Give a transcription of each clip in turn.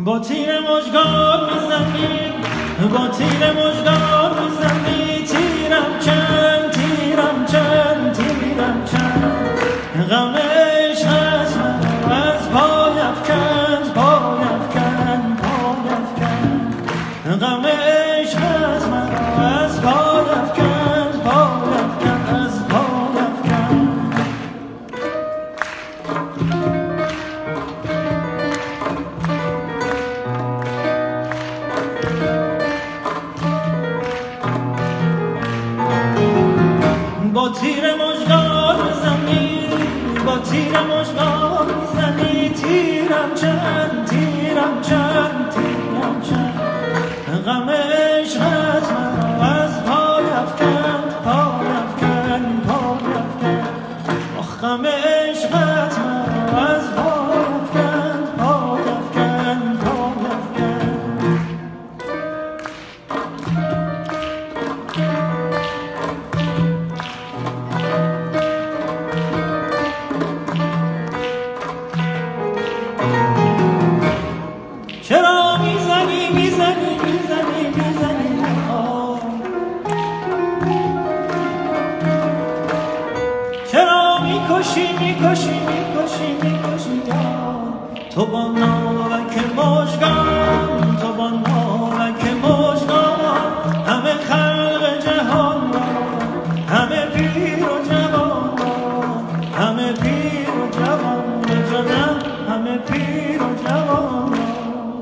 با تیر مژگان میزنی، با تیر مژگان میزنی، تیرم چند، تیرم چند، تیرم چند، غم عشقت مرا از پای افکند، پای افکند، پای افکند، غم عشقت مرا از پای افکند، پای افکند، از پای افکند. با تیر مژگان میزنی، با تیر مژگان میزنی، تیرم چند، تیرم چند، تیرم چند، غم عشقت مرا از پای افکند، پای افکند، پای افکند، آخ غم عشقت مرا از پای افکند، پای افکند، پای افکند. چرا میزنی میزنی میزنی میزنی چرا میکشی میکشی میکشی میکشی تو با ناوک مژگان، تو با ناوک مژگان، همه خلق جهان را، همه پیر و جوان را، همه پیر و جوان را جانم، همه پیر و جوان را.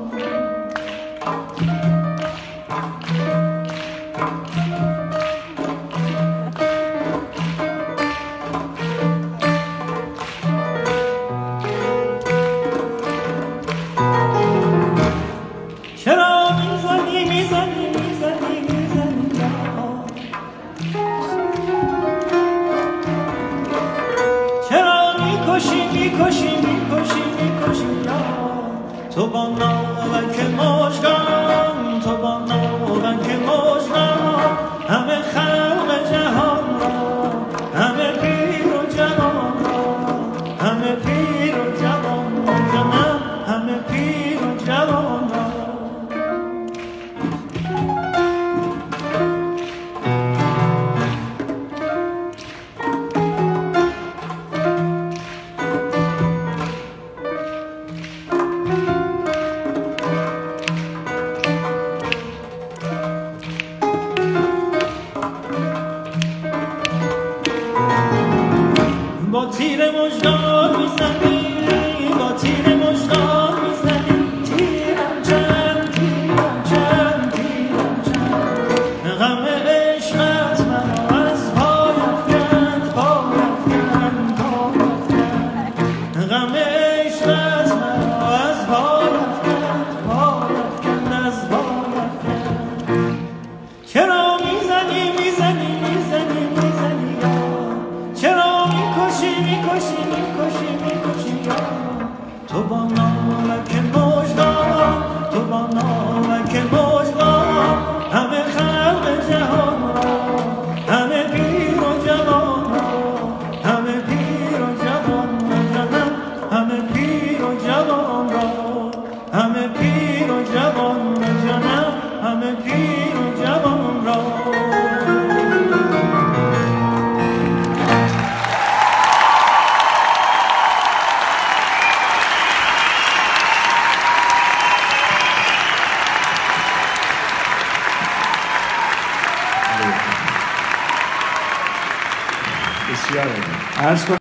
چرا میزنی میزنی میزنی میزنی چرا میکشی میکشی میکشی میکشی تو با ناوک مژگان، تو با ناوک مژگان، همه خلق جهان را، همه پیر و جوان را، همه پیر و جوان را جانم، همه پیر و جوان را. با تیر مژگان میزنی، با تیر مژگان میزنی، تیرم چند، تیرم چند، تیرم چند، غم عشقت مرا از پای افکند، پای افکند، پای افکند، غم عشقت مرا از پای افکند، پای افکند، از پای افکند. چرا میزنی میزنی میزنی میزنی چرا میکشی میکشی میکشی میکشی تو با ناوک مژگان، تو با ناوک مژگان، همه خلق جهان را، همه پیر و جوان را، همه پیر و جوان را جانم، همه پیر و جوان را، همه پیر و جوان را جانم، همه پیر و جوان را. بسیار عالی.